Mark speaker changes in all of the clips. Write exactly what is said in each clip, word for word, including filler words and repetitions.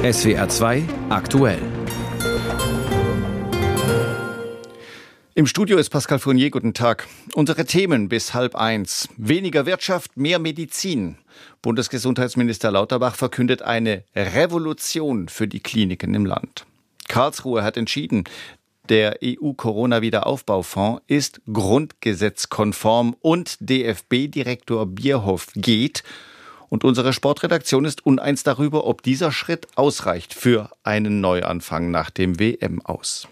Speaker 1: S W R zwei aktuell. Im Studio ist Pascal Fournier. Guten Tag. Unsere Themen bis halb eins. Weniger Wirtschaft, mehr Medizin. Bundesgesundheitsminister Lauterbach verkündet eine Revolution für die Kliniken im Land. Karlsruhe hat entschieden, der E U-Corona-Wiederaufbaufonds ist grundgesetzkonform und D F B-Direktor Bierhoff geht. Und unsere Sportredaktion ist uneins darüber, ob dieser Schritt ausreicht für einen Neuanfang nach dem W M-Aus.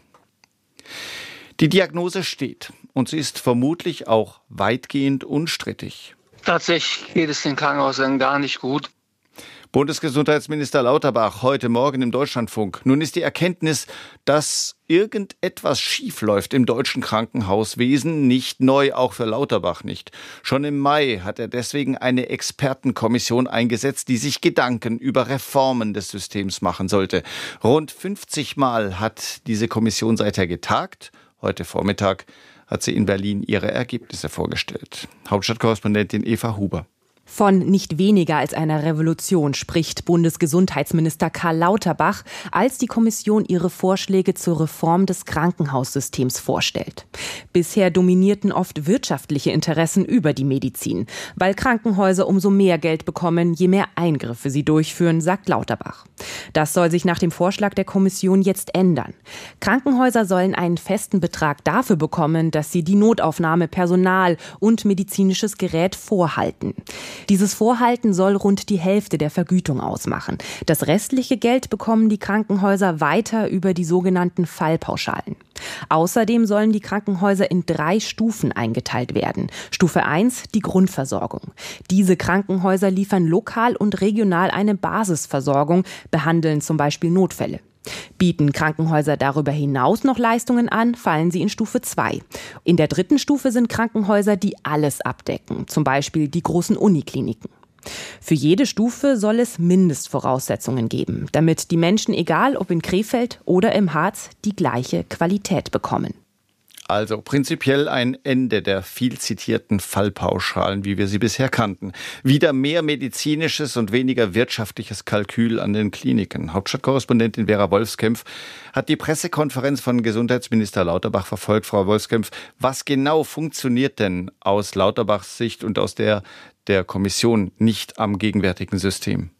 Speaker 1: Die Diagnose steht und sie ist vermutlich auch weitgehend unstrittig.
Speaker 2: Tatsächlich geht es den Krankenhäusern gar nicht gut.
Speaker 1: Bundesgesundheitsminister Lauterbach heute Morgen im Deutschlandfunk. Nun ist die Erkenntnis, dass irgendetwas schiefläuft im deutschen Krankenhauswesen, nicht neu, auch für Lauterbach nicht. Schon im Mai hat er deswegen eine Expertenkommission eingesetzt, die sich Gedanken über Reformen des Systems machen sollte. Rund fünfzig Mal hat diese Kommission seither getagt. Heute Vormittag hat sie in Berlin ihre Ergebnisse vorgestellt. Hauptstadtkorrespondentin Eva Huber.
Speaker 3: Von nicht weniger als einer Revolution spricht Bundesgesundheitsminister Karl Lauterbach, als die Kommission ihre Vorschläge zur Reform des Krankenhaussystems vorstellt. Bisher dominierten oft wirtschaftliche Interessen über die Medizin, weil Krankenhäuser umso mehr Geld bekommen, je mehr Eingriffe sie durchführen, sagt Lauterbach. Das soll sich nach dem Vorschlag der Kommission jetzt ändern. Krankenhäuser sollen einen festen Betrag dafür bekommen, dass sie die Notaufnahme, Personal und medizinisches Gerät vorhalten. Dieses Vorhalten soll rund die Hälfte der Vergütung ausmachen. Das restliche Geld bekommen die Krankenhäuser weiter über die sogenannten Fallpauschalen. Außerdem sollen die Krankenhäuser in drei Stufen eingeteilt werden. Stufe eins, die Grundversorgung. Diese Krankenhäuser liefern lokal und regional eine Basisversorgung, behandeln zum Beispiel Notfälle. Bieten Krankenhäuser darüber hinaus noch Leistungen an, fallen sie in Stufe zwei. In der dritten Stufe sind Krankenhäuser, die alles abdecken, zum Beispiel die großen Unikliniken. Für jede Stufe soll es Mindestvoraussetzungen geben, damit die Menschen, egal ob in Krefeld oder im Harz, die gleiche Qualität bekommen.
Speaker 1: Also prinzipiell ein Ende der viel zitierten Fallpauschalen, wie wir sie bisher kannten. Wieder mehr medizinisches und weniger wirtschaftliches Kalkül an den Kliniken. Hauptstadtkorrespondentin Vera Wolfskämpf hat die Pressekonferenz von Gesundheitsminister Lauterbach verfolgt. Frau Wolfskämpf, was genau funktioniert denn aus Lauterbachs Sicht und aus der der Kommission nicht am gegenwärtigen System?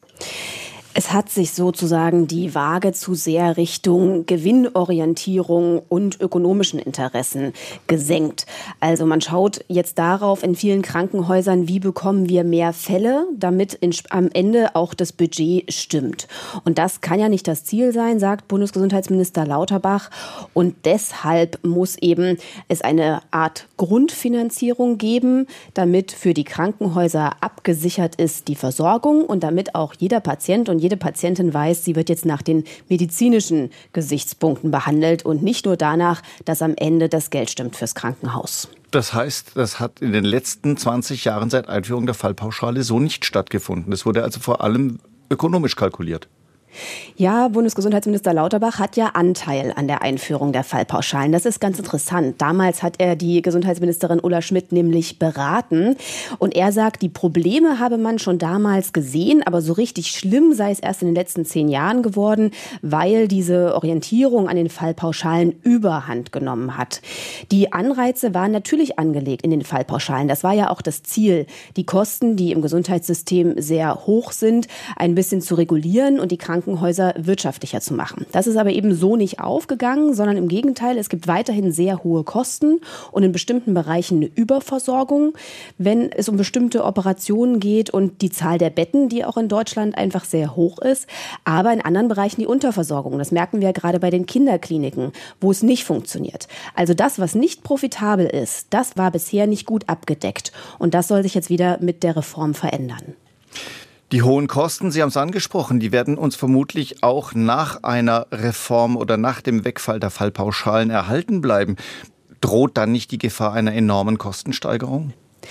Speaker 4: Es hat sich sozusagen die Waage zu sehr Richtung Gewinnorientierung und ökonomischen Interessen gesenkt. Also man schaut jetzt darauf in vielen Krankenhäusern, wie bekommen wir mehr Fälle, damit in, am Ende auch das Budget stimmt. Und das kann ja nicht das Ziel sein, sagt Bundesgesundheitsminister Lauterbach. Und deshalb muss eben es eine Art Grundfinanzierung geben, damit für die Krankenhäuser abgesichert ist die Versorgung und damit auch jeder Patient und jede Patientin weiß, sie wird jetzt nach den medizinischen Gesichtspunkten behandelt und nicht nur danach, dass am Ende das Geld stimmt fürs Krankenhaus.
Speaker 1: Das heißt, das hat in den letzten zwanzig Jahren seit Einführung der Fallpauschale so nicht stattgefunden. Es wurde also vor allem ökonomisch kalkuliert.
Speaker 4: Ja, Bundesgesundheitsminister Lauterbach hat ja Anteil an der Einführung der Fallpauschalen. Das ist ganz interessant. Damals hat er die Gesundheitsministerin Ulla Schmidt nämlich beraten. Und er sagt, die Probleme habe man schon damals gesehen, aber so richtig schlimm sei es erst in den letzten zehn Jahren geworden, weil diese Orientierung an den Fallpauschalen Überhand genommen hat. Die Anreize waren natürlich angelegt in den Fallpauschalen. Das war ja auch das Ziel, die Kosten, die im Gesundheitssystem sehr hoch sind, ein bisschen zu regulieren und die Krankenhäuser wirtschaftlicher zu machen. Das ist aber eben so nicht aufgegangen, sondern im Gegenteil, es gibt weiterhin sehr hohe Kosten und in bestimmten Bereichen eine Überversorgung, wenn es um bestimmte Operationen geht und die Zahl der Betten, die auch in Deutschland einfach sehr hoch ist, aber in anderen Bereichen die Unterversorgung. Das merken wir ja gerade bei den Kinderkliniken, wo es nicht funktioniert. Also das, was nicht profitabel ist, das war bisher nicht gut abgedeckt und das soll sich jetzt wieder mit der Reform verändern.
Speaker 1: Die hohen Kosten, Sie haben es angesprochen, die werden uns vermutlich auch nach einer Reform oder nach dem Wegfall der Fallpauschalen erhalten bleiben. Droht dann nicht die Gefahr einer enormen Kostensteigerung?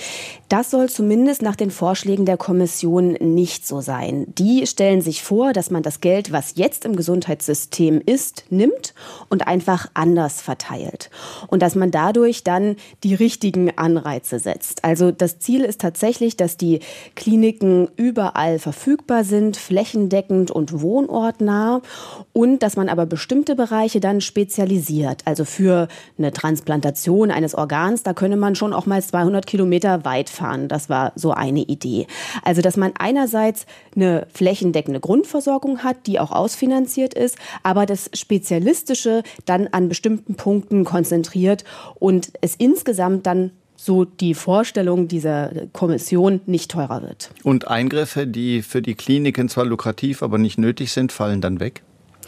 Speaker 4: Das soll zumindest nach den Vorschlägen der Kommission nicht so sein. Die stellen sich vor, dass man das Geld, was jetzt im Gesundheitssystem ist, nimmt und einfach anders verteilt. Und dass man dadurch dann die richtigen Anreize setzt. Also das Ziel ist tatsächlich, dass die Kliniken überall verfügbar sind, flächendeckend und wohnortnah. Und dass man aber bestimmte Bereiche dann spezialisiert. Also für eine Transplantation eines Organs, da könne man schon auch mal zweihundert Kilometer weit fahren. Das war so eine Idee. Also, dass man einerseits eine flächendeckende Grundversorgung hat, die auch ausfinanziert ist, aber das Spezialistische dann an bestimmten Punkten konzentriert und es insgesamt dann so die Vorstellung dieser Kommission nicht teurer wird.
Speaker 1: Und Eingriffe, die für die Kliniken zwar lukrativ, aber nicht nötig sind, fallen dann weg?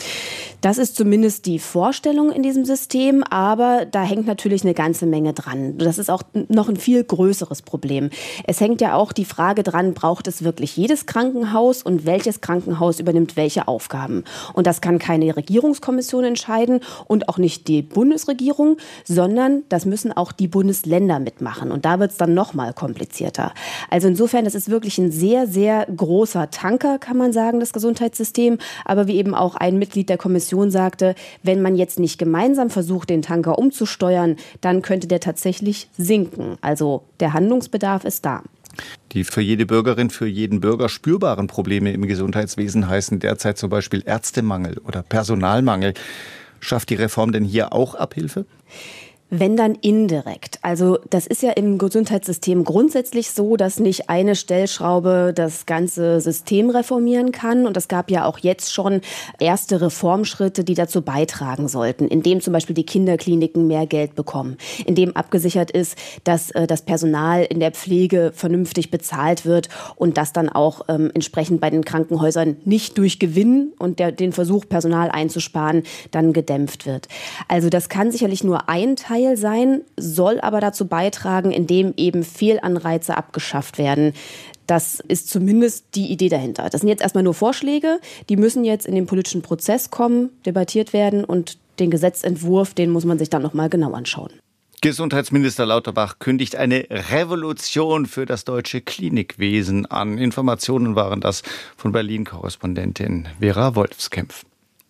Speaker 4: Das ist zumindest die Vorstellung in diesem System, aber da hängt natürlich eine ganze Menge dran. Das ist auch noch ein viel größeres Problem. Es hängt ja auch die Frage dran, braucht es wirklich jedes Krankenhaus und welches Krankenhaus übernimmt welche Aufgaben? Und das kann keine Regierungskommission entscheiden und auch nicht die Bundesregierung, sondern das müssen auch die Bundesländer mitmachen. Und da wird es dann noch mal komplizierter. Also insofern, das ist wirklich ein sehr, sehr großer Tanker, kann man sagen, das Gesundheitssystem. Aber wie eben auch ein Mitglied der Kommission sagte, wenn man jetzt nicht gemeinsam versucht, den Tanker umzusteuern, dann könnte der tatsächlich sinken. Also der Handlungsbedarf ist da.
Speaker 1: Die für jede Bürgerin, für jeden Bürger spürbaren Probleme im Gesundheitswesen heißen derzeit zum Beispiel Ärztemangel oder Personalmangel. Schafft die Reform denn hier auch Abhilfe?
Speaker 4: Wenn dann indirekt. Also das ist ja im Gesundheitssystem grundsätzlich so, dass nicht eine Stellschraube das ganze System reformieren kann. Und es gab ja auch jetzt schon erste Reformschritte, die dazu beitragen sollten, indem zum Beispiel die Kinderkliniken mehr Geld bekommen, indem abgesichert ist, dass äh, das Personal in der Pflege vernünftig bezahlt wird und das dann auch ähm, entsprechend bei den Krankenhäusern nicht durch Gewinn und der, den Versuch, Personal einzusparen, dann gedämpft wird. Also das kann sicherlich nur ein Teil sein, soll aber dazu beitragen, indem eben Fehlanreize abgeschafft werden. Das ist zumindest die Idee dahinter. Das sind jetzt erstmal nur Vorschläge, die müssen jetzt in den politischen Prozess kommen, debattiert werden und den Gesetzentwurf, den muss man sich dann nochmal genau anschauen.
Speaker 1: Gesundheitsminister Lauterbach kündigt eine Revolution für das deutsche Klinikwesen an. Informationen waren das von Berlin-Korrespondentin Vera Wolfskämpf.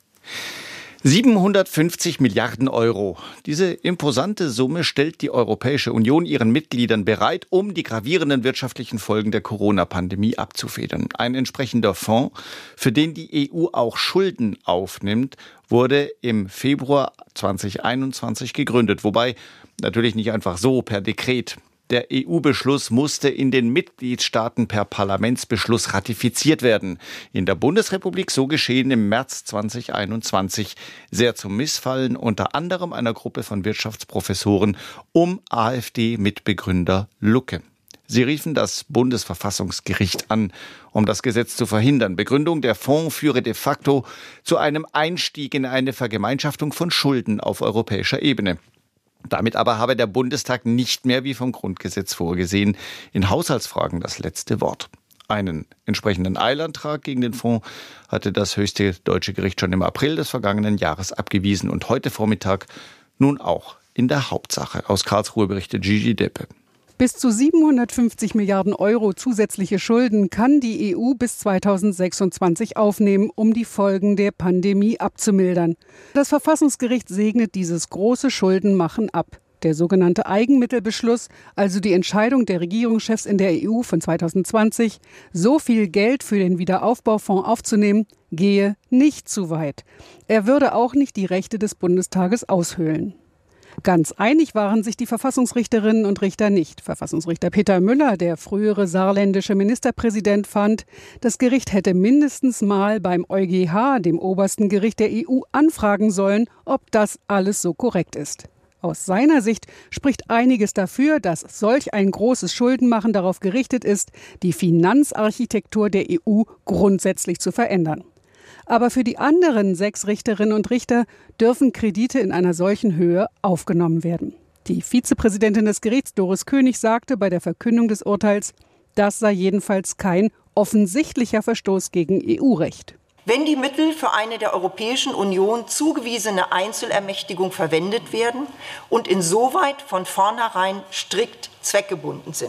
Speaker 1: siebenhundertfünfzig Milliarden Euro. Diese imposante Summe stellt die Europäische Union ihren Mitgliedern bereit, um die gravierenden wirtschaftlichen Folgen der Corona-Pandemie abzufedern. Ein entsprechender Fonds, für den die E U auch Schulden aufnimmt, wurde im Februar zweitausendeinundzwanzig gegründet. Wobei natürlich nicht einfach so per Dekret. Der E U-Beschluss musste in den Mitgliedstaaten per Parlamentsbeschluss ratifiziert werden. In der Bundesrepublik so geschehen im März zweitausendeinundzwanzig. Sehr zum Missfallen unter anderem einer Gruppe von Wirtschaftsprofessoren um AfD-Mitbegründer Lucke. Sie riefen das Bundesverfassungsgericht an, um das Gesetz zu verhindern. Begründung, der Fonds führe de facto zu einem Einstieg in eine Vergemeinschaftung von Schulden auf europäischer Ebene. Damit aber habe der Bundestag nicht mehr, wie vom Grundgesetz vorgesehen, in Haushaltsfragen das letzte Wort. Einen entsprechenden Eilantrag gegen den Fonds hatte das höchste deutsche Gericht schon im April des vergangenen Jahres abgewiesen und heute Vormittag nun auch in der Hauptsache. Aus Karlsruhe berichtet Gigi Deppe.
Speaker 5: Bis zu siebenhundertfünfzig Milliarden Euro zusätzliche Schulden kann die E U bis zweitausendsechsundzwanzig aufnehmen, um die Folgen der Pandemie abzumildern. Das Verfassungsgericht segnet dieses große Schuldenmachen ab. Der sogenannte Eigenmittelbeschluss, also die Entscheidung der Regierungschefs in der E U von zweitausendzwanzig, so viel Geld für den Wiederaufbaufonds aufzunehmen, gehe nicht zu weit. Er würde auch nicht die Rechte des Bundestages aushöhlen. Ganz einig waren sich die Verfassungsrichterinnen und Richter nicht. Verfassungsrichter Peter Müller, der frühere saarländische Ministerpräsident, fand, das Gericht hätte mindestens mal beim EuGH, dem obersten Gericht der E U, anfragen sollen, ob das alles so korrekt ist. Aus seiner Sicht spricht einiges dafür, dass solch ein großes Schuldenmachen darauf gerichtet ist, die Finanzarchitektur der E U grundsätzlich zu verändern. Aber für die anderen sechs Richterinnen und Richter dürfen Kredite in einer solchen Höhe aufgenommen werden. Die Vizepräsidentin des Gerichts, Doris König, sagte bei der Verkündung des Urteils, das sei jedenfalls kein offensichtlicher Verstoß gegen E U-Recht.
Speaker 6: Wenn die Mittel für eine der Europäischen Union zugewiesene Einzelermächtigung verwendet werden und insoweit von vornherein strikt zweckgebunden sind.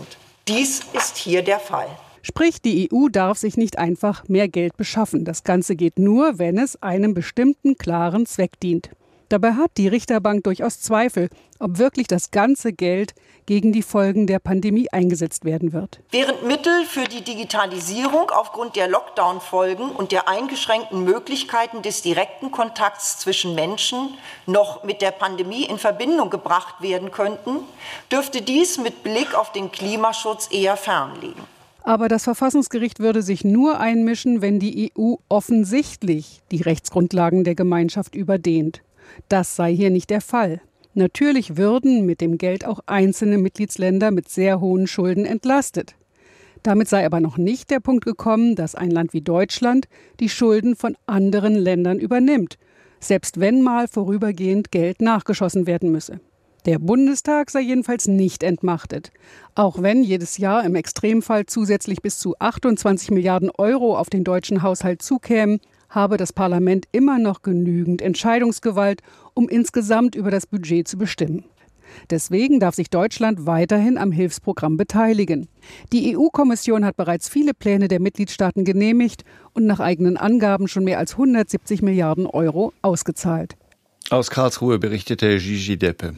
Speaker 6: Dies ist hier der Fall.
Speaker 5: Sprich, die E U darf sich nicht einfach mehr Geld beschaffen. Das Ganze geht nur, wenn es einem bestimmten klaren Zweck dient. Dabei hat die Richterbank durchaus Zweifel, ob wirklich das ganze Geld gegen die Folgen der Pandemie eingesetzt werden wird.
Speaker 6: Während Mittel für die Digitalisierung aufgrund der Lockdown-Folgen und der eingeschränkten Möglichkeiten des direkten Kontakts zwischen Menschen noch mit der Pandemie in Verbindung gebracht werden könnten, dürfte dies mit Blick auf den Klimaschutz eher fernliegen.
Speaker 5: Aber das Verfassungsgericht würde sich nur einmischen, wenn die E U offensichtlich die Rechtsgrundlagen der Gemeinschaft überdehnt. Das sei hier nicht der Fall. Natürlich würden mit dem Geld auch einzelne Mitgliedsländer mit sehr hohen Schulden entlastet. Damit sei aber noch nicht der Punkt gekommen, dass ein Land wie Deutschland die Schulden von anderen Ländern übernimmt, selbst wenn mal vorübergehend Geld nachgeschossen werden müsse. Der Bundestag sei jedenfalls nicht entmachtet. Auch wenn jedes Jahr im Extremfall zusätzlich bis zu achtundzwanzig Milliarden Euro auf den deutschen Haushalt zukämen, habe das Parlament immer noch genügend Entscheidungsgewalt, um insgesamt über das Budget zu bestimmen. Deswegen darf sich Deutschland weiterhin am Hilfsprogramm beteiligen. Die E U-Kommission hat bereits viele Pläne der Mitgliedstaaten genehmigt und nach eigenen Angaben schon mehr als hundertsiebzig Milliarden Euro ausgezahlt.
Speaker 1: Aus Karlsruhe berichtete Gigi Deppe.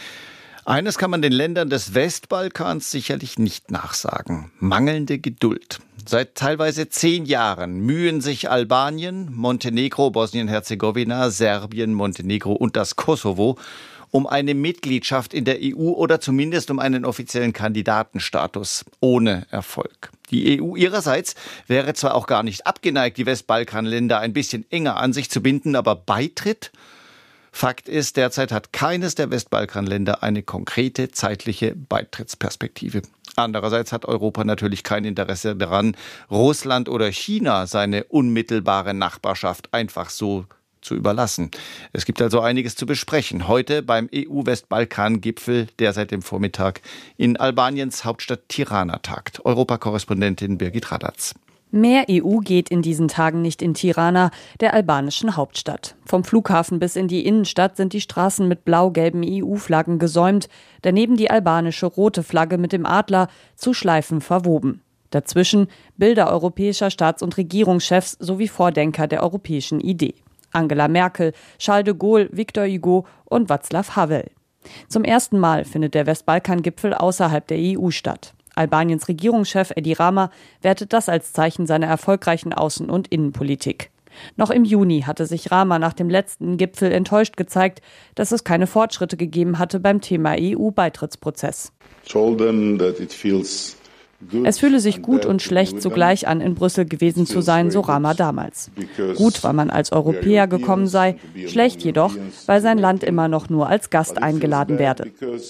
Speaker 1: Eines kann man den Ländern des Westbalkans sicherlich nicht nachsagen: mangelnde Geduld. Seit teilweise zehn Jahren mühen sich Albanien, Montenegro, Bosnien-Herzegowina, Serbien, Montenegro und das Kosovo um eine Mitgliedschaft in der E U oder zumindest um einen offiziellen Kandidatenstatus, ohne Erfolg. Die E U ihrerseits wäre zwar auch gar nicht abgeneigt, die Westbalkanländer ein bisschen enger an sich zu binden, aber Beitritt? Fakt ist, derzeit hat keines der Westbalkanländer eine konkrete zeitliche Beitrittsperspektive. Andererseits hat Europa natürlich kein Interesse daran, Russland oder China seine unmittelbare Nachbarschaft einfach so zu überlassen. Es gibt also einiges zu besprechen. Heute beim E U-Westbalkan-Gipfel, der seit dem Vormittag in Albaniens Hauptstadt Tirana tagt. Europakorrespondentin Birgit Radatz.
Speaker 3: Mehr E U geht in diesen Tagen nicht in Tirana, der albanischen Hauptstadt. Vom Flughafen bis in die Innenstadt sind die Straßen mit blau-gelben E U-Flaggen gesäumt, daneben die albanische rote Flagge mit dem Adler zu Schleifen verwoben. Dazwischen Bilder europäischer Staats- und Regierungschefs sowie Vordenker der europäischen Idee. Angela Merkel, Charles de Gaulle, Victor Hugo und Václav Havel. Zum ersten Mal findet der Westbalkan-Gipfel außerhalb der E U statt. Albaniens Regierungschef Edi Rama wertet das als Zeichen seiner erfolgreichen Außen- und Innenpolitik. Noch im Juni hatte sich Rama nach dem letzten Gipfel enttäuscht gezeigt, dass es keine Fortschritte gegeben hatte beim Thema E U-Beitrittsprozess. Es fühle sich gut und schlecht zugleich an, in Brüssel gewesen zu sein, so Rama damals. Gut, weil man als Europäer gekommen sei, schlecht jedoch, weil sein Land immer noch nur als Gast eingeladen werde.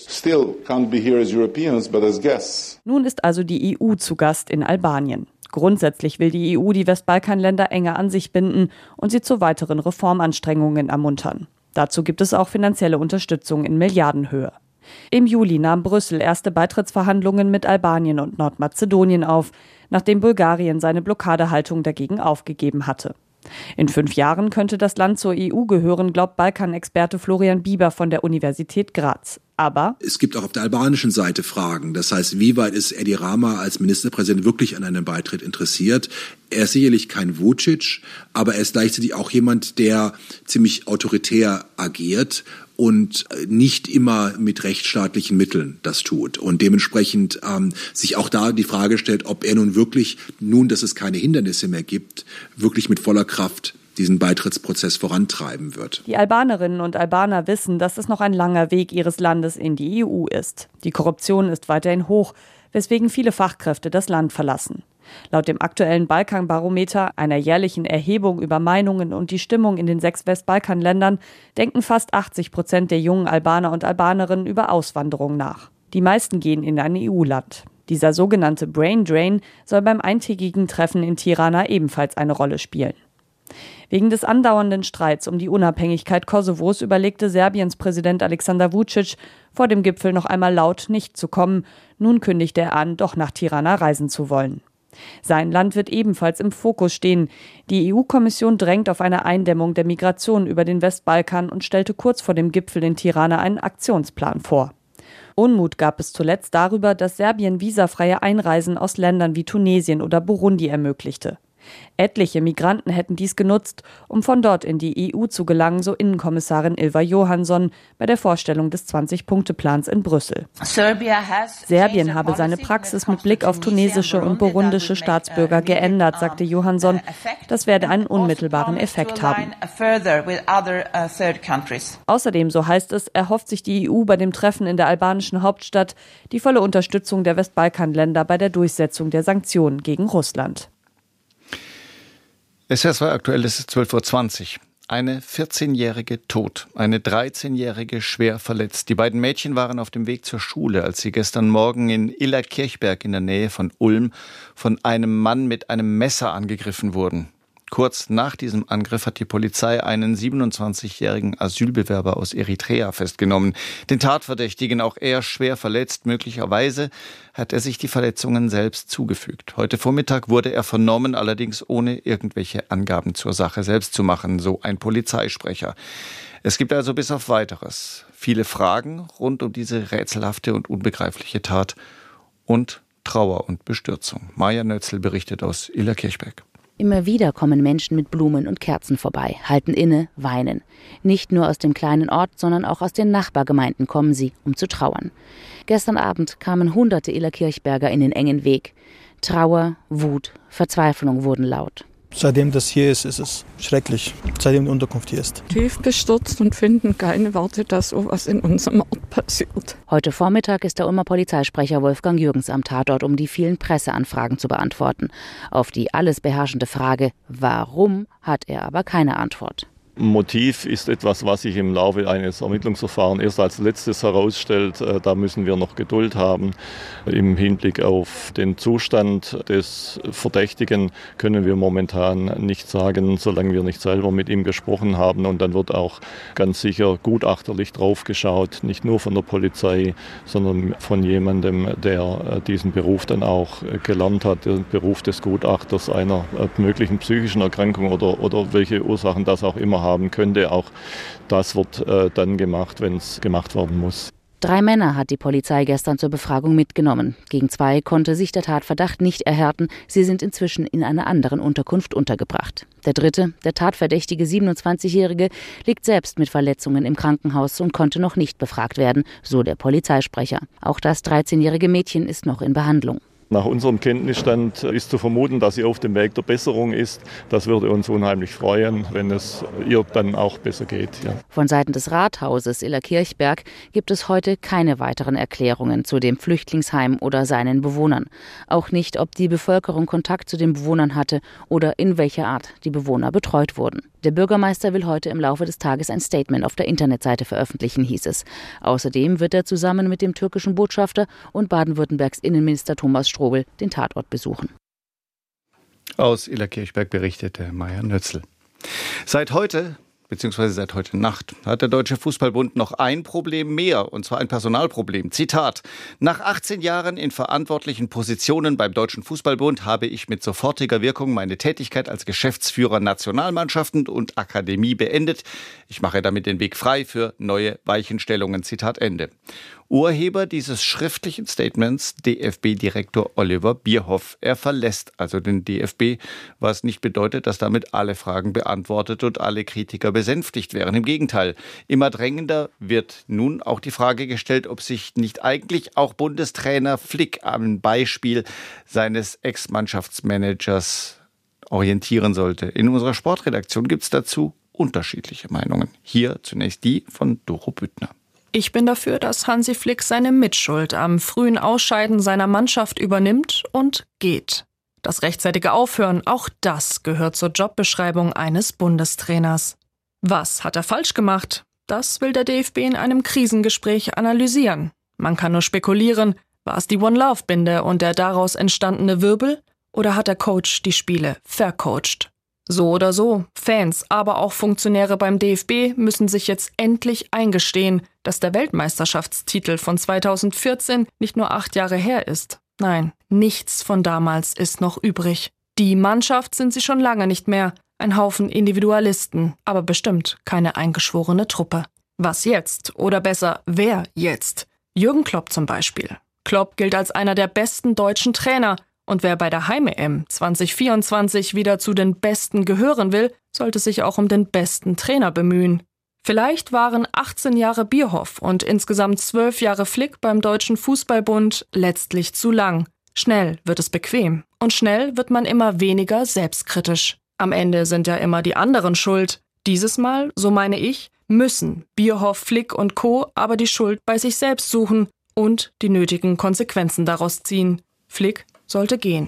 Speaker 3: Nun ist also die E U zu Gast in Albanien. Grundsätzlich will die E U die Westbalkanländer enger an sich binden und sie zu weiteren Reformanstrengungen ermuntern. Dazu gibt es auch finanzielle Unterstützung in Milliardenhöhe. Im Juli nahm Brüssel erste Beitrittsverhandlungen mit Albanien und Nordmazedonien auf, nachdem Bulgarien seine Blockadehaltung dagegen aufgegeben hatte. In fünf Jahren könnte das Land zur E U gehören, glaubt Balkanexperte Florian Bieber von der Universität Graz. Aber
Speaker 7: es gibt auch auf der albanischen Seite Fragen. Das heißt, wie weit ist Edi Rama als Ministerpräsident wirklich an einem Beitritt interessiert? Er ist sicherlich kein Vučić, aber er ist gleichzeitig auch jemand, der ziemlich autoritär agiert und nicht immer mit rechtsstaatlichen Mitteln das tut. Und dementsprechend ähm, sich auch da die Frage stellt, ob er nun wirklich, nun, dass es keine Hindernisse mehr gibt, wirklich mit voller Kraft diesen Beitrittsprozess vorantreiben wird.
Speaker 3: Die Albanerinnen und Albaner wissen, dass es noch ein langer Weg ihres Landes in die E U ist. Die Korruption ist weiterhin hoch, weswegen viele Fachkräfte das Land verlassen. Laut dem aktuellen Balkanbarometer, einer jährlichen Erhebung über Meinungen und die Stimmung in den sechs Westbalkanländern, denken fast achtzig Prozent der jungen Albaner und Albanerinnen über Auswanderung nach. Die meisten gehen in ein E U-Land. Dieser sogenannte Brain Drain soll beim eintägigen Treffen in Tirana ebenfalls eine Rolle spielen. Wegen des andauernden Streits um die Unabhängigkeit Kosovos überlegte Serbiens Präsident Aleksandar Vučić, vor dem Gipfel noch einmal laut nicht zu kommen. Nun kündigte er an, doch nach Tirana reisen zu wollen. Sein Land wird ebenfalls im Fokus stehen. Die E U-Kommission drängt auf eine Eindämmung der Migration über den Westbalkan und stellte kurz vor dem Gipfel in Tirana einen Aktionsplan vor.
Speaker 8: Unmut gab es zuletzt darüber, dass Serbien visafreie Einreisen aus Ländern wie Tunesien oder Burundi ermöglichte. Etliche Migranten hätten dies genutzt, um von dort in die E U zu gelangen, so Innenkommissarin Ylva Johansson bei der Vorstellung des zwanzig-Punkte-Plans in Brüssel. Serbien habe seine Praxis mit Blick auf tunesische und burundische Staatsbürger geändert, sagte Johansson. Das werde einen unmittelbaren Effekt haben. Außerdem, so heißt es, erhofft sich die E U bei dem Treffen in der albanischen Hauptstadt die volle Unterstützung der Westbalkanländer bei der Durchsetzung der Sanktionen gegen Russland.
Speaker 1: S W R zwei aktuell ist es zwölf Uhr zwanzig. Eine vierzehnjährige tot, eine dreizehnjährige schwer verletzt. Die beiden Mädchen waren auf dem Weg zur Schule, als sie gestern Morgen in Illerkirchberg in der Nähe von Ulm von einem Mann mit einem Messer angegriffen wurden. Kurz nach diesem Angriff hat die Polizei einen siebenundzwanzigjährigen Asylbewerber aus Eritrea festgenommen. Den Tatverdächtigen, auch er schwer verletzt, möglicherweise hat er sich die Verletzungen selbst zugefügt. Heute Vormittag wurde er vernommen, allerdings ohne irgendwelche Angaben zur Sache selbst zu machen, so ein Polizeisprecher. Es gibt also bis auf Weiteres viele Fragen rund um diese rätselhafte und unbegreifliche Tat und Trauer und Bestürzung. Maja Nötzl berichtet aus Illerkirchberg.
Speaker 9: Immer wieder kommen Menschen mit Blumen und Kerzen vorbei, halten inne, weinen. Nicht nur aus dem kleinen Ort, sondern auch aus den Nachbargemeinden kommen sie, um zu trauern. Gestern Abend kamen hunderte Illerkirchberger in den engen Weg. Trauer, Wut, Verzweiflung wurden laut.
Speaker 10: Seitdem das hier ist, ist es schrecklich, seitdem die Unterkunft hier ist.
Speaker 11: Tief bestürzt und finden keine Worte, dass sowas in unserem Ort passiert.
Speaker 9: Heute Vormittag ist der Ulmer Polizeisprecher Wolfgang Jürgens am Tatort, um die vielen Presseanfragen zu beantworten. Auf die alles beherrschende Frage, warum, hat er aber keine Antwort.
Speaker 12: Motiv ist etwas, was sich im Laufe eines Ermittlungsverfahrens erst als letztes herausstellt. Da müssen wir noch Geduld haben. Im Hinblick auf den Zustand des Verdächtigen können wir momentan nicht sagen, solange wir nicht selber mit ihm gesprochen haben. Und dann wird auch ganz sicher gutachterlich drauf geschaut, nicht nur von der Polizei, sondern von jemandem, der diesen Beruf dann auch gelernt hat, den Beruf des Gutachters einer möglichen psychischen Erkrankung oder, oder welche Ursachen das auch immer haben könnte. Auch das wird äh, dann gemacht, wenn es gemacht werden muss.
Speaker 9: Drei Männer hat die Polizei gestern zur Befragung mitgenommen. Gegen zwei konnte sich der Tatverdacht nicht erhärten. Sie sind inzwischen in einer anderen Unterkunft untergebracht. Der dritte, der tatverdächtige siebenundzwanzigjährige, liegt selbst mit Verletzungen im Krankenhaus und konnte noch nicht befragt werden, so der Polizeisprecher. Auch das dreizehnjährige Mädchen ist noch in Behandlung.
Speaker 12: Nach unserem Kenntnisstand ist zu vermuten, dass sie auf dem Weg der Besserung ist. Das würde uns unheimlich freuen, wenn es ihr dann auch besser geht. Ja.
Speaker 9: Von Seiten des Rathauses Illerkirchberg gibt es heute keine weiteren Erklärungen zu dem Flüchtlingsheim oder seinen Bewohnern. Auch nicht, ob die Bevölkerung Kontakt zu den Bewohnern hatte oder in welcher Art die Bewohner betreut wurden. Der Bürgermeister will heute im Laufe des Tages ein Statement auf der Internetseite veröffentlichen, hieß es. Außerdem wird er zusammen mit dem türkischen Botschafter und Baden-Württembergs Innenminister Thomas Strobel den Tatort besuchen.
Speaker 1: Aus Illerkirchberg berichtete Maja Nötzl. Seit heute, beziehungsweise seit heute Nacht, hat der Deutsche Fußballbund noch ein Problem mehr, und zwar ein Personalproblem. Zitat: Nach achtzehn Jahren in verantwortlichen Positionen beim Deutschen Fußballbund habe ich mit sofortiger Wirkung meine Tätigkeit als Geschäftsführer Nationalmannschaften und Akademie beendet. Ich mache damit den Weg frei für neue Weichenstellungen. Zitat Ende. Urheber dieses schriftlichen Statements D F B-Direktor Oliver Bierhoff. Er verlässt also den D F B, was nicht bedeutet, dass damit alle Fragen beantwortet und alle Kritiker besänftigt wären. Im Gegenteil, immer drängender wird nun auch die Frage gestellt, ob sich nicht eigentlich auch Bundestrainer Flick am Beispiel seines Ex-Mannschaftsmanagers orientieren sollte. In unserer Sportredaktion gibt es dazu unterschiedliche Meinungen. Hier zunächst die von Doro Büttner.
Speaker 13: Ich bin dafür, dass Hansi Flick seine Mitschuld am frühen Ausscheiden seiner Mannschaft übernimmt und geht. Das rechtzeitige Aufhören, auch das gehört zur Jobbeschreibung eines Bundestrainers. Was hat er falsch gemacht? Das will der D F B in einem Krisengespräch analysieren. Man kann nur spekulieren, war es die One-Love-Binde und der daraus entstandene Wirbel? Oder hat der Coach die Spiele vercoacht? So oder so, Fans, aber auch Funktionäre beim D F B müssen sich jetzt endlich eingestehen, dass der Weltmeisterschaftstitel von zweitausendvierzehn nicht nur acht Jahre her ist. Nein, nichts von damals ist noch übrig. Die Mannschaft sind sie schon lange nicht mehr. Ein Haufen Individualisten, aber bestimmt keine eingeschworene Truppe. Was jetzt? Oder besser, wer jetzt? Jürgen Klopp zum Beispiel. Klopp gilt als einer der besten deutschen Trainer. Und wer bei der Heim-E M zwanzig vierundzwanzig wieder zu den Besten gehören will, sollte sich auch um den besten Trainer bemühen. Vielleicht waren achtzehn Jahre Bierhoff und insgesamt zwölf Jahre Flick beim Deutschen Fußballbund letztlich zu lang. Schnell wird es bequem und schnell wird man immer weniger selbstkritisch. Am Ende sind ja immer die anderen schuld. Dieses Mal, so meine ich, müssen Bierhoff, Flick und Co. aber die Schuld bei sich selbst suchen und die nötigen Konsequenzen daraus ziehen. Flick sollte gehen.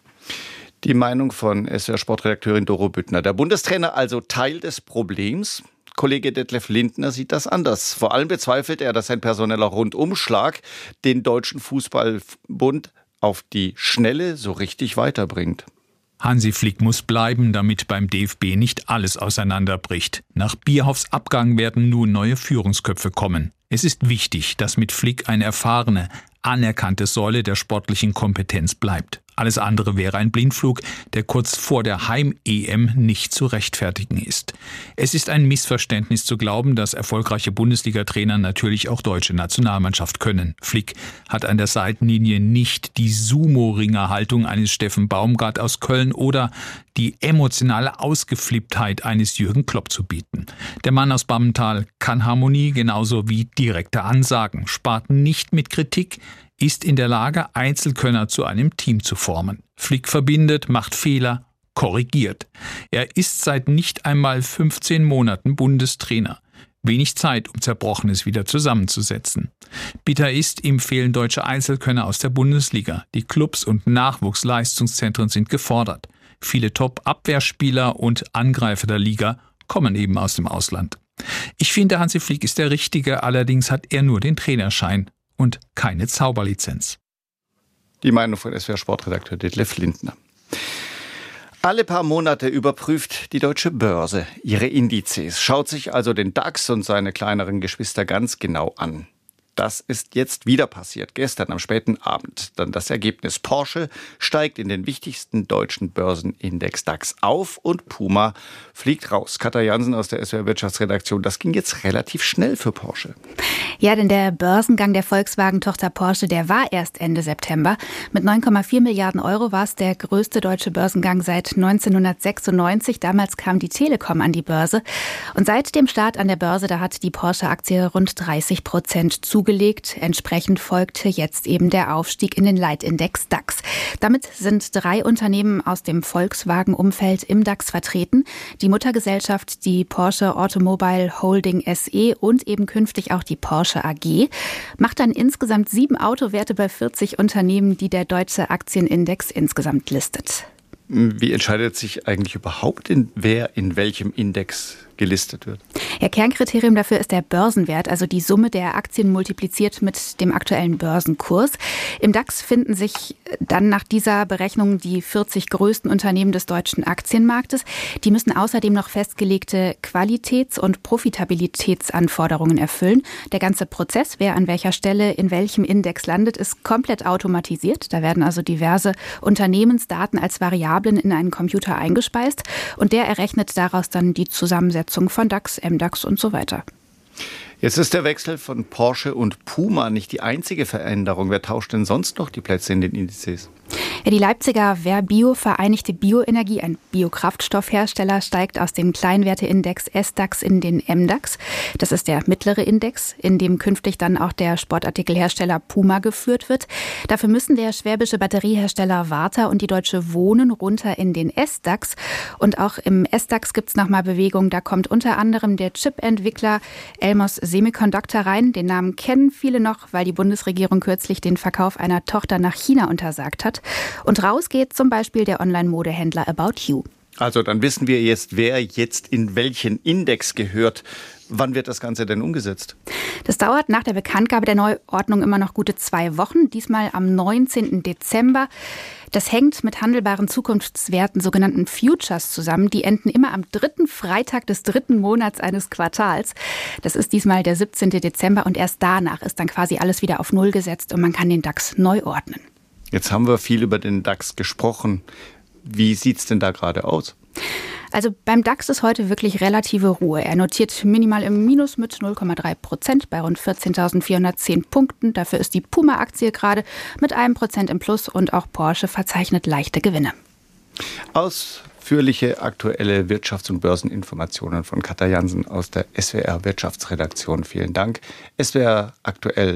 Speaker 1: Die Meinung von S W R-Sportredakteurin Doro Büttner. Der Bundestrainer also Teil des Problems. Kollege Detlef Lindner sieht das anders. Vor allem bezweifelt er, dass ein personeller Rundumschlag den Deutschen Fußballbund auf die Schnelle so richtig weiterbringt.
Speaker 14: Hansi Flick muss bleiben, damit beim D F B nicht alles auseinanderbricht. Nach Bierhoffs Abgang werden nun neue Führungsköpfe kommen. Es ist wichtig, dass mit Flick eine erfahrene, anerkannte Säule der sportlichen Kompetenz bleibt. Alles andere wäre ein Blindflug, der kurz vor der Heim-E M nicht zu rechtfertigen ist. Es ist ein Missverständnis zu glauben, dass erfolgreiche Bundesliga-Trainer natürlich auch deutsche Nationalmannschaft können. Flick hat an der Seitenlinie nicht die Sumo-Ringer-Haltung eines Steffen Baumgart aus Köln oder die emotionale Ausgeflipptheit eines Jürgen Klopp zu bieten. Der Mann aus Bammental kann Harmonie genauso wie direkte Ansagen, spart nicht mit Kritik, ist in der Lage, Einzelkönner zu einem Team zu formen. Flick verbindet, macht Fehler, korrigiert. Er ist seit nicht einmal fünfzehn Monaten Bundestrainer. Wenig Zeit, um Zerbrochenes wieder zusammenzusetzen. Bitter ist, ihm fehlen deutsche Einzelkönner aus der Bundesliga. Die Clubs und Nachwuchsleistungszentren sind gefordert. Viele Top-Abwehrspieler und Angreifer der Liga kommen eben aus dem Ausland. Ich finde, Hansi Flick ist der Richtige, allerdings hat er nur den Trainerschein und keine Zauberlizenz.
Speaker 1: Die Meinung von S W R-Sportredakteur Detlef Lindner. Alle paar Monate überprüft die Deutsche Börse ihre Indizes, schaut sich also den DAX und seine kleineren Geschwister ganz genau an. Das ist jetzt wieder passiert, gestern am späten Abend. Dann das Ergebnis: Porsche steigt in den wichtigsten deutschen Börsenindex DAX auf und Puma fliegt raus. Katja Jansen aus der S W R-Wirtschaftsredaktion. Das ging jetzt relativ schnell für Porsche.
Speaker 15: Ja, denn der Börsengang der Volkswagen-Tochter Porsche, der war erst Ende September. Mit neun Komma vier Milliarden Euro war es der größte deutsche Börsengang seit neunzehnhundertsechsundneunzig. Damals kam die Telekom an die Börse. Und seit dem Start an der Börse, da hat die Porsche-Aktie rund dreißig Prozent zugelegt. Entsprechend folgte jetzt eben der Aufstieg in den Leitindex DAX. Damit sind drei Unternehmen aus dem Volkswagen-Umfeld im DAX vertreten. Die Muttergesellschaft, die Porsche Automobile Holding S E und eben künftig auch die Porsche A G, macht dann insgesamt sieben Autowerte bei vierzig Unternehmen, die der deutsche Aktienindex insgesamt listet.
Speaker 1: Wie entscheidet sich eigentlich überhaupt, in, wer in welchem Index gelistet wird?
Speaker 15: Ja, Kernkriterium dafür ist der Börsenwert, also die Summe der Aktien multipliziert mit dem aktuellen Börsenkurs. Im DAX finden sich dann nach dieser Berechnung die vierzig größten Unternehmen des deutschen Aktienmarktes. Die müssen außerdem noch festgelegte Qualitäts- und Profitabilitätsanforderungen erfüllen. Der ganze Prozess, wer an welcher Stelle in welchem Index landet, ist komplett automatisiert. Da werden also diverse Unternehmensdaten als Variablen in einen Computer eingespeist und der errechnet daraus dann die Zusammensetzung von DAX, M DAX und so weiter.
Speaker 1: Jetzt ist der Wechsel von Porsche und Puma nicht die einzige Veränderung. Wer tauscht denn sonst noch die Plätze in den Indizes?
Speaker 15: Ja, die Leipziger Verbio Vereinigte Bioenergie, ein Biokraftstoffhersteller, steigt aus dem Kleinwerteindex S DAX in den M DAX. Das ist der mittlere Index, in dem künftig dann auch der Sportartikelhersteller Puma geführt wird. Dafür müssen der schwäbische Batteriehersteller Varta und die Deutsche Wohnen runter in den S DAX. Und auch im S DAX gibt es nochmal Bewegung. Da kommt unter anderem der Chip-Entwickler Elmos Semiconductor rein. Den Namen kennen viele noch, weil die Bundesregierung kürzlich den Verkauf einer Tochter nach China untersagt hat. Und raus geht zum Beispiel der Online-Modehändler About You.
Speaker 1: Also dann wissen wir jetzt, wer jetzt in welchen Index gehört. Wann wird das Ganze denn umgesetzt?
Speaker 15: Das dauert nach der Bekanntgabe der Neuordnung immer noch gute zwei Wochen, diesmal am neunzehnten Dezember. Das hängt mit handelbaren Zukunftswerten, sogenannten Futures, zusammen. Die enden immer am dritten Freitag des dritten Monats eines Quartals. Das ist diesmal der siebzehnten Dezember und erst danach ist dann quasi alles wieder auf Null gesetzt und man kann den DAX neu ordnen.
Speaker 1: Jetzt haben wir viel über den DAX gesprochen. Wie sieht es denn da gerade aus?
Speaker 15: Also beim DAX ist heute wirklich relative Ruhe. Er notiert minimal im Minus mit null Komma drei Prozent bei rund vierzehntausendvierhundertzehn Punkten. Dafür ist die Puma-Aktie gerade mit einem Prozent im Plus und auch Porsche verzeichnet leichte Gewinne.
Speaker 1: Ausführliche aktuelle Wirtschafts- und Börseninformationen von Katja Jansen aus der S W R Wirtschaftsredaktion. Vielen Dank. S W R aktuell